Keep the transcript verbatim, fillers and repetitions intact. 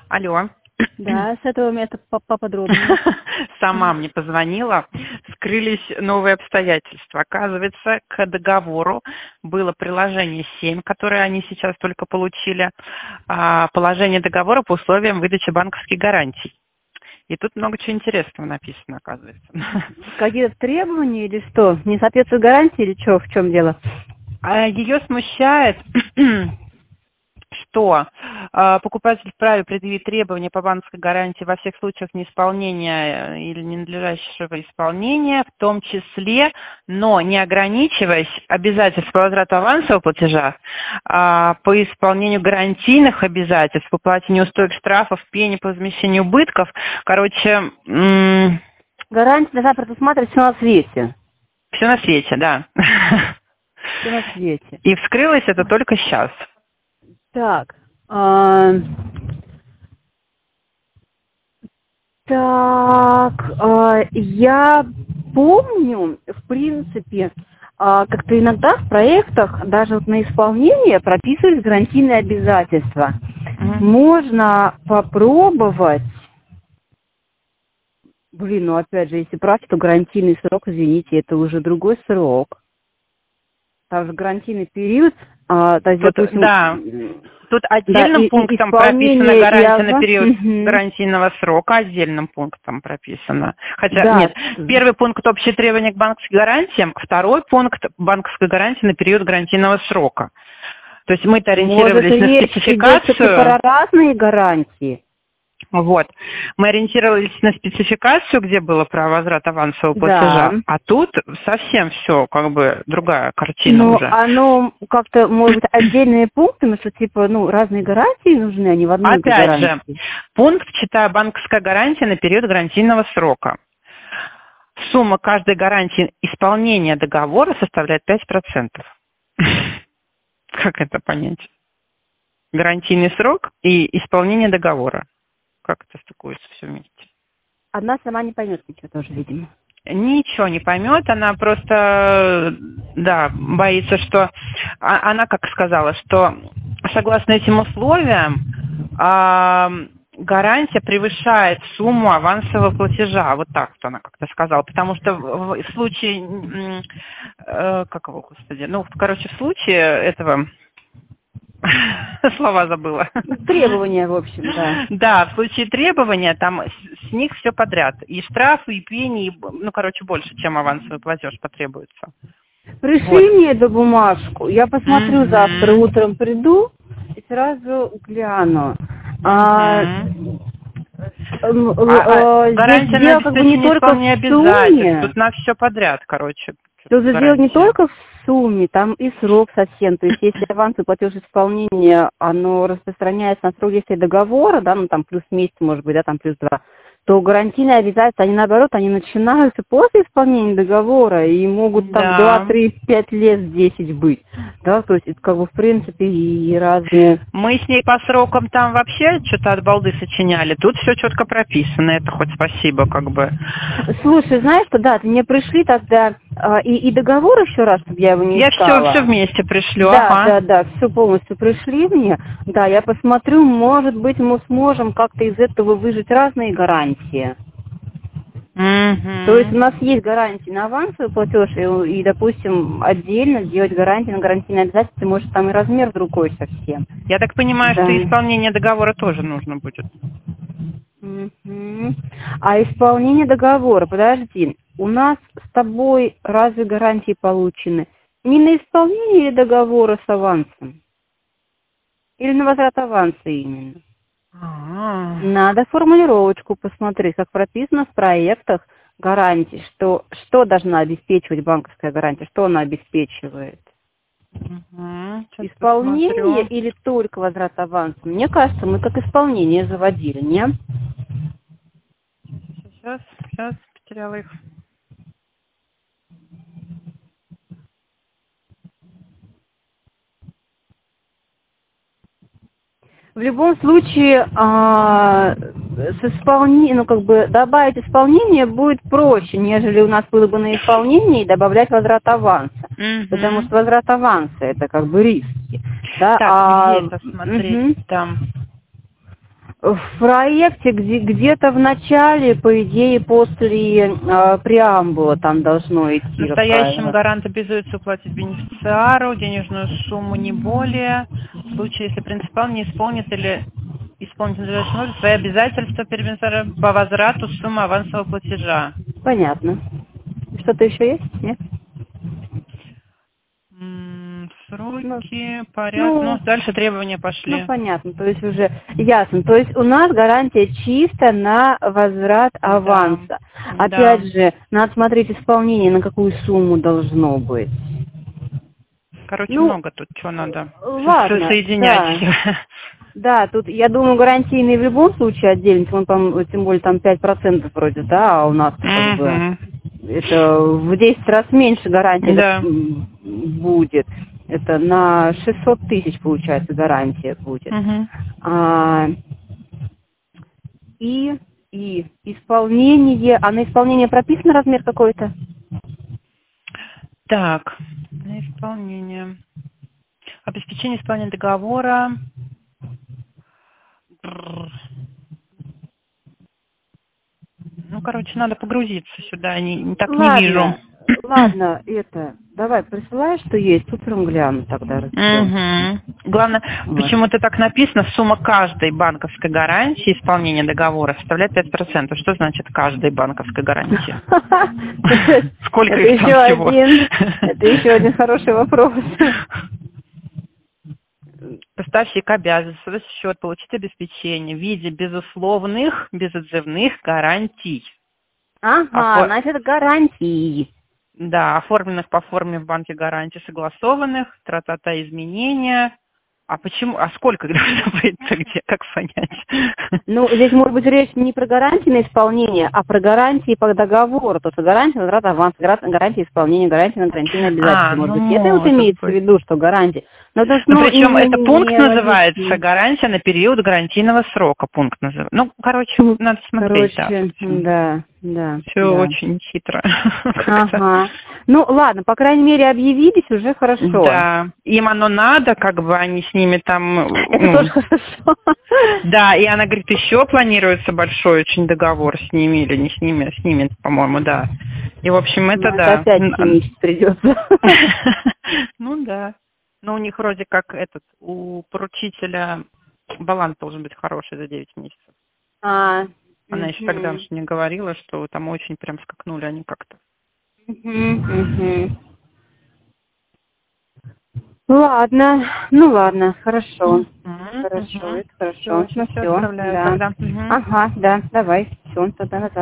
Алло. Да, с этого места поподробнее. Сама мне позвонила, скрылись новые обстоятельства. Оказывается, к договору было приложение семь, которое они сейчас только получили, положение договора по условиям выдачи банковских гарантий. И тут много чего интересного написано, оказывается. Какие-то требования или что? Не соответствует гарантии или что? В чем дело? Ее смущает, что э, покупатель вправе предъявить требования по банковской гарантии во всех случаях неисполнения или ненадлежащего исполнения, в том числе, но не ограничиваясь обязательств по возврату авансового платежа, э, по исполнению гарантийных обязательств, по плате неустойок, штрафов, пени по возмещению убытков. Короче... М- Гарантия должна предусматривать все на свете. Все на свете, да. Все на свете. И вскрылось это только сейчас. Так, а, так, а, я помню, в принципе, а, как-то иногда в проектах даже вот на исполнение прописывались гарантийные обязательства. Mm-hmm. Можно попробовать, блин, ну опять же, если брать, то гарантийный срок, извините, это уже другой срок. Там же гарантийный период, а, то есть, Тут, допустим, да. Тут отдельным да, пунктом и, прописана гарантия на период угу. гарантийного срока, отдельным пунктом прописано. Хотя, да. нет, первый пункт общие требования к банковским гарантиям, второй пункт банковской гарантии на период гарантийного срока. То есть мы-то ориентировались Может, на спецификацию. Про разные гарантии. Вот. Мы ориентировались на спецификацию, где было про возврат авансового платежа, да. А тут совсем все, как бы, другая картина ну, уже. Оно как-то, может быть, отдельные пункты, что, типа, ну, разные гарантии нужны, а не в одной Опять гарантии. же, пункт, читаю, банковская гарантия на период гарантийного срока. Сумма каждой гарантии исполнения договора составляет пять процентов. Как это понять? Гарантийный срок и исполнение договора. Как это стыкуется все вместе? Одна сама не поймет ничего тоже, видимо. Ничего не поймет, она просто, да, боится, что... Она как сказала, что согласно этим условиям гарантия превышает сумму авансового платежа. Вот так вот она как-то сказала. Потому что в случае... Как его, господи? Ну, короче, в случае этого... Слова забыла. Требования, в общем, да. Да, в случае требования там с, с них все подряд. И штрафы, и пени, и, ну, короче, больше, чем авансовый платеж потребуется. Пришли вот. Мне эту бумажку, я посмотрю mm-hmm. завтра утром приду и сразу гляну. Mm-hmm. А, а, а, гарантия на как бы не только в сумме. Тут на все подряд, короче. Тут же дело не только в сумме, там и срок совсем. То есть если авансовый платеж исполнения, оно распространяется на срок действия договора, да, ну там плюс месяц, может быть, да, там плюс два, то гарантийные обязательства, они наоборот, они начинаются после исполнения договора и могут там да. два, три, пять лет, десять быть. Да, то есть это как бы в принципе и разные. Мы с ней по срокам там вообще что-то от балды сочиняли. Тут все четко прописано, это хоть спасибо, как бы. Слушай, знаешь что, да, ты мне пришли тогда а, и, и договор еще раз, чтобы я его не я искала. Я все, все вместе пришлю, да, ага. Да, да, все полностью пришли мне. Да, я посмотрю, может быть, мы сможем как-то из этого выжать разные гарантии. Mm-hmm. То есть у нас есть гарантии на авансовый платеж, и, и, допустим, отдельно сделать гарантии на гарантийные обязательства, может, там и размер другой совсем. Я так понимаю, да. что исполнение договора тоже нужно будет. Mm-hmm. А исполнение договора, подожди, у нас с тобой разве гарантии получены не на исполнение договора с авансом? Или на возврат аванса именно? А-а-а. Надо формулировочку посмотреть, как прописано в проектах гарантий, что, что должна обеспечивать банковская гарантия, что она обеспечивает. Угу, исполнение посмотрю. Или только возврат аванса? Мне кажется, мы как исполнение заводили, не? Сейчас, сейчас, потеряла их. В любом случае, а, с исполнением, ну, как бы, добавить исполнение будет проще, нежели у нас было бы на исполнении добавлять возврат аванса. Mm-hmm. Потому что возврат аванса – это как бы риски. Да? Так, а, где это смотреть угу. там? В проекте где- где-то в начале, по идее, после э, преамбула там должно идти. В настоящем гарант обязуется уплатить бенефициару денежную сумму не более. В случае, если принципал не исполнит или исполнить надлежащим образом свои обязательства перед бенефициаром по возврату суммы авансового платежа. Понятно. Что-то еще есть? Нет? М, Сроки, Ну, порядок. ну, Ну, дальше требования пошли. Ну, понятно, то есть уже ясно. То есть у нас гарантия чисто на возврат аванса. Да. Опять Да. же, надо смотреть исполнение, на какую сумму должно быть. Короче, Ну, много тут, что надо ладно, со- соединять. да. Да, тут, я думаю, гарантийный в любом случае отдельно, он там, тем более там пять процентов вроде, да, а у нас как бы Мгм. это в десять раз меньше гарантия Да. м, будет. Это на шестьсот тысяч, получается, гарантия будет. Мгм. А, и, и исполнение, а на исполнение прописан размер какой-то? Так, на исполнение. Обеспечение исполнения договора. Бррр. Ну, короче, надо погрузиться сюда, не, не- так не вижу. Ладно, ладно, это, давай, присылай, что есть, утром гляну тогда, разберем. Угу. Главное, Вот. почему-то так написано, сумма каждой банковской гарантии исполнения договора составляет пять процентов. Что значит каждой банковской гарантии? Сколько Это их там еще всего? один, это еще один хороший вопрос. Поставщик обязан создать счет, получить обеспечение в виде безусловных, безотзывных гарантий. Ага, Офо- значит, гарантии. Да, оформленных по форме в банке гарантий, согласованных, тра-та-та изменения. А почему, а сколько должно быть-то где, как понять? Ну, здесь может быть речь не про гарантии на исполнение, а про гарантии по договору. То есть гарантия возврат аванс, гарантия исполнения, гарантия на гарантийное обязательство. А, Может ну, быть, это вот может имеется в быть. виду, что гарантия. Но это, ж, Ну, ну, причем не, это не, пункт не называется логично. гарантия на период гарантийного срока. Пункт называется. Ну, короче, надо смотреть, да. Короче, да, да. Все да. очень хитро. Ага. Ну, ладно, по крайней мере, объявились, уже хорошо. Да, им оно надо, как бы они с ними там... Это ну, тоже хорошо. да, и она говорит, еще планируется большой очень договор с ними, или не с ними, а с ними, по-моему, да. И, в общем, это Ну, да. это опять химичить придется. Ну, да. Но у них вроде как этот, у поручителя баланс должен быть хороший за девять месяцев. А, Она еще тогда мгм. уж не говорила, что там очень прям скакнули они как-то. Мгм, мгм. Ладно, ну ладно, хорошо. Мгм, Хорошо, мгм. это хорошо. Все, Ну все все, отправляю да. тогда. Мгм. Ага, да, давай. Все, тогда назад.